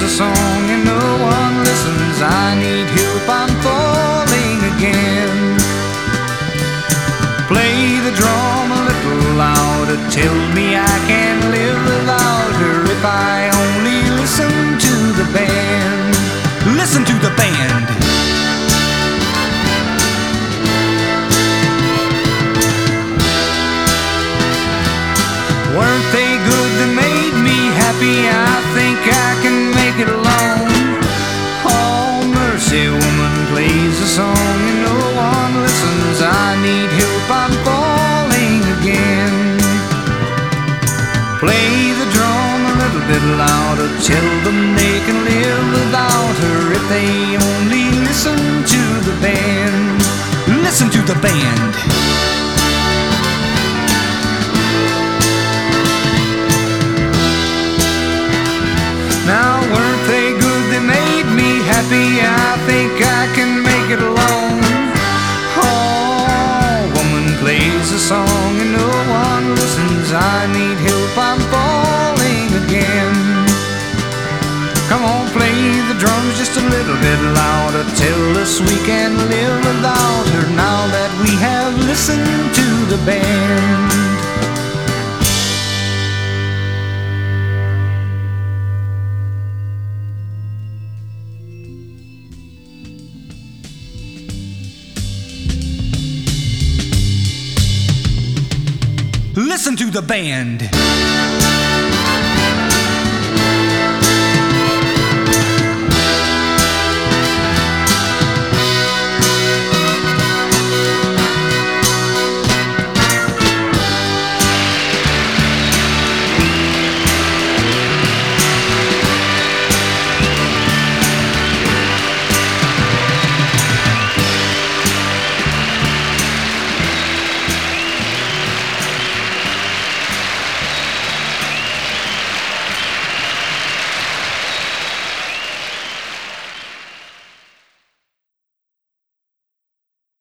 a song and no one listens. I need help, I'm falling again. Play the drum a little louder, tell me I can't live without her. If I only listen to the band. Listen to the band. Weren't they good? They made me happy. I think I can make it alone. Oh, mercy, woman plays a song and no one listens. I need help, I'm falling again. Play the drum a little bit louder, tell them they can live without her. If they only listen to the band. Listen to the band. Now weren't they good? They made me happy. I think I can make it alone. Oh, woman plays a song and no one listens. I need help, I'm falling again. Come on, play the drums just a little bit louder, tell us we can live without her. Now that we have listened to the band. Listen to the band.